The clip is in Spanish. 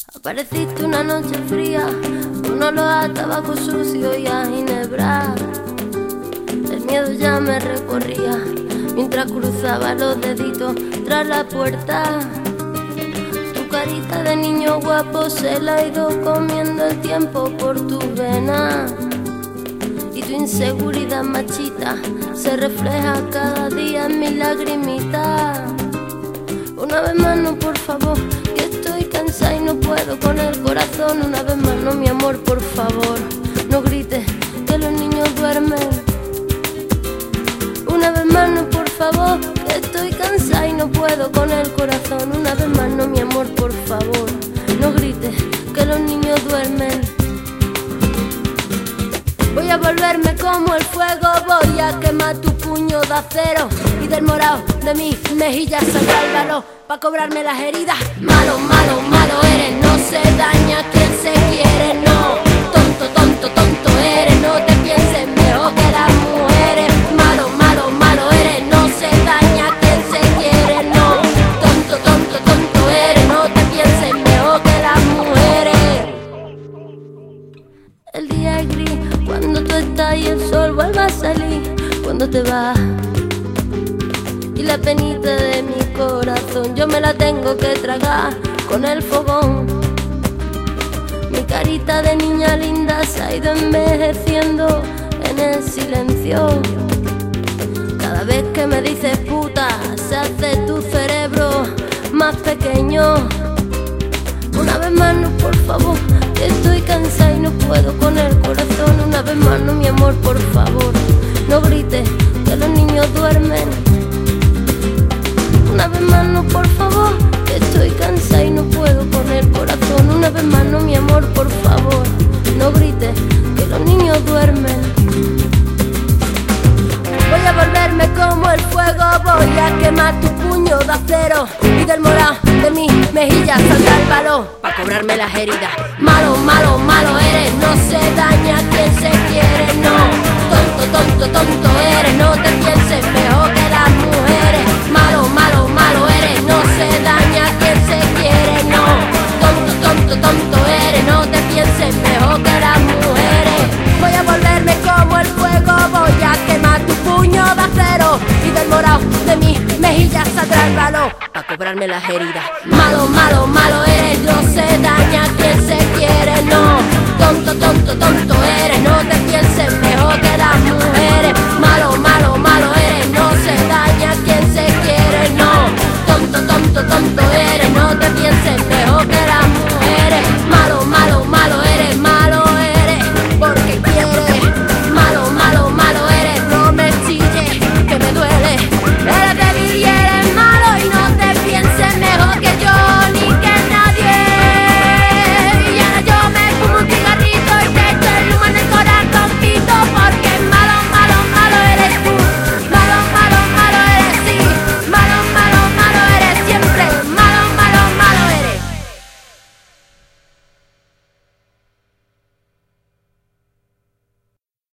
Apareciste una noche fría, con olor a tabaco sucio y a ginebra. El miedo ya me recorría mientras cruzaba los deditos tras la puerta. Tu carita de niño guapo se la ha ido comiendo el tiempo por tus venas. Y tu inseguridad machita se refleja cada día en mis lagrimitas. Una vez más no, por favor, que estoy cansada y no puedo con el corazón. Una vez más no, mi amor, por favor, no grites que los niños duermen. Una vez más no, por favor, que estoy cansada y no puedo con el corazón. Una vez más no, mi amor, por favor, no grites que los niños duermen. Voy a volverme como el fuego, voy a quemar tu puño de acero y del morado de mis mejillas saldrá el valor pa' cobrarme las heridas. Malo, malo, malo eres, no se daña quien se quiere, no. Tonto, tonto, tonto eres, no te pienses mejor que las mujeres. Malo, malo, malo eres, no se daña quien se quiere, no. Tonto, tonto, tonto eres, no te pienses mejor que las mujeres. El día es gris cuando tú estás y el sol vuelve a salir cuando te vas. Y la penita de mi corazón yo me la tengo que tragar con el fogón. Mi carita de niña linda se ha ido envejeciendo en el silencio. Cada vez que me dices puta se hace tu cerebro más pequeño. Una vez más no, por favor, que estoy cansada y no puedo con el corazón. Una vez más no, mi amor, por favor, no grites que los niños duermen. Una vez más no, por favor, que estoy cansada y no puedo con el corazón. Una vez más no, mi amor, por favor, no grites que los niños duermen. Voy a volverme como el fuego, voy a quemar tu puño de acero y del morado de mis mejillas saldrá el valor pa' cobrarme las heridas. Malo, malo, malo eres, no se daña quien se quiere, no. Tonto, tonto, tonto eres, no te pienses mejor que las mujeres. Malo, malo, malo eres, no se daña quien se quiere, no. Tonto, tonto, tonto eres, no te pienses mejor que las mujeres. Voy a volverme como el fuego, voy a quemar tu puño de acero y del morado de mis mejillas saldrá el valor pa' cobrarme las heridas. Malo, malo, malo eres, no se daña quien se quiere, no. Tonto, tonto, tonto eres, no te pienses mejor que